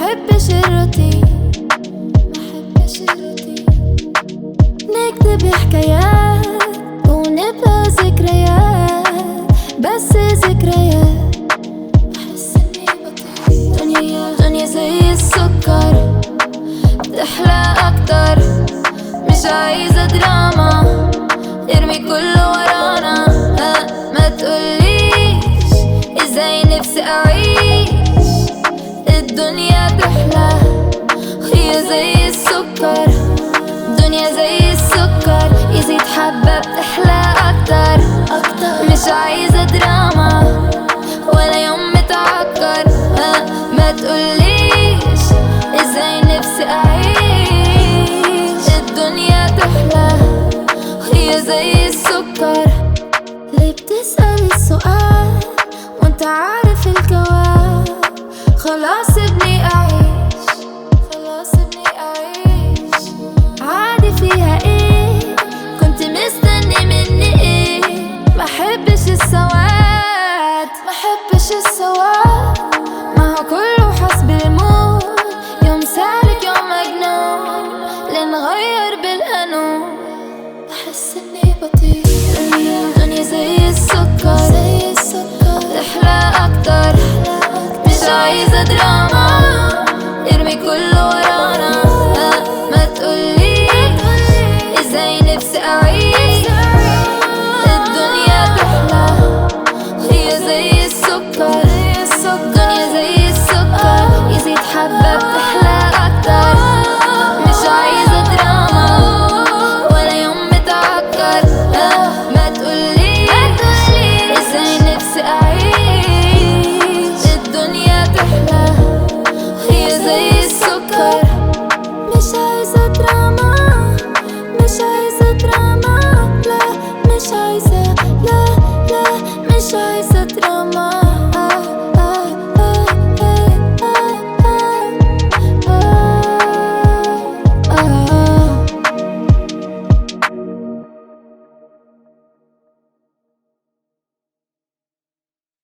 محبش الروتين، نكتب حكايات ونبقى ذكريات، بس ذكريات. بحس اني بطير، دنيا زي السكر بتحلى اكتر. مش عايزة دراما، ارمي كله ورانا. ما تقوليش ازاي نفسي اعيش الدنيا تحلى، هي زي السكر. دنيا زي السكر، يزيد حبة بتحلى اكتر. مش عايزة دراما ولا يوم متعكر. ما تقوليش ازاي نفسي اعيش الدنيا تحلى، هي زي السكر. ليه بتسأل السؤال وانت عارف الجواب؟ خلاص